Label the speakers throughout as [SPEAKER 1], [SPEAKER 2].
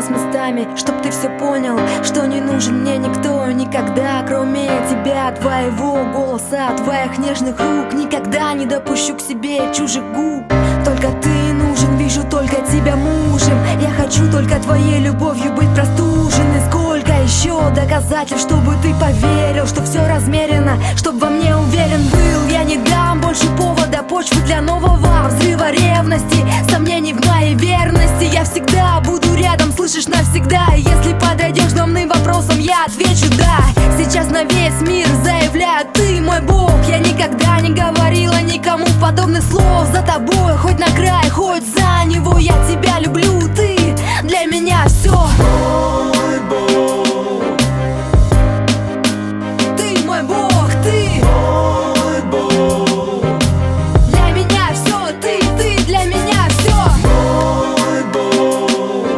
[SPEAKER 1] нас местами, чтоб ты все понял, что не нужен мне никто никогда, кроме тебя, твоего голоса, твоих нежных рук. Никогда не допущу к себе чужих губ. Только ты нужен, вижу только тебя мужем. Я хочу только твоей любовью быть простуженной. Сколько еще доказательств, чтобы ты поверил, что все размерено, чтоб во мне уверен был. Я не дам больше повода, почвы для нового взрыва ревности, сомнений в моей верности. Я всегда буду рядом, слышишь, навсегда. И если подойдешь к домным вопросам, я отвечу да. Сейчас на весь мир заявляю: ты мой Бог. Я никогда не говорила никому подобных слов. За тобой, хоть на край, хоть за него, я тебя люблю. Ты для меня все.
[SPEAKER 2] Мой Бог,
[SPEAKER 1] ты мой Бог, ты
[SPEAKER 2] мой Бог,
[SPEAKER 1] для меня все. Ты для меня все.
[SPEAKER 2] мой Бог,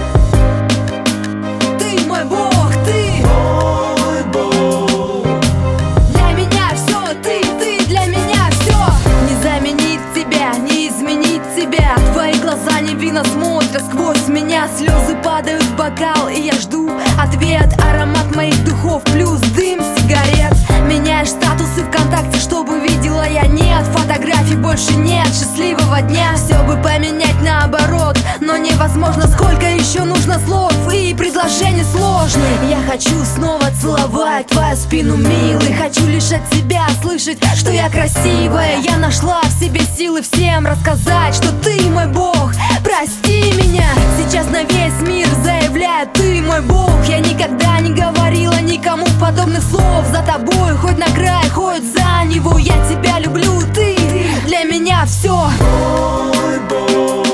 [SPEAKER 1] Ты мой Бог, ты
[SPEAKER 2] мой Бог.
[SPEAKER 1] для меня все. Ты для меня все. Не заменить тебя, не изменить тебя. Твои глаза невинно смотрят сквозь меня. Слезы падают в бокал, и я жду ответ. Аромат моих духов плюс дым сигарет. Меняешь статусы ВКонтакте, чтобы видела я. Нет фотографий, больше нет счастливого дня. Все бы поменять наоборот, но невозможно. Сколько еще нужно слов и предложений сложных. Я хочу снова целовать твою спину, милый. Хочу лишь от тебя слышать, что я красивая. Я нашла в себе силы всем рассказать, что ты мой Бог. Прости меня. Сейчас на весь мир заявляю: ты мой Бог. Я никогда не говорила никому подобных слов. За тобой, хоть на край, хоть за него, я тебя люблю. Ты для меня все.
[SPEAKER 2] Мой Бог.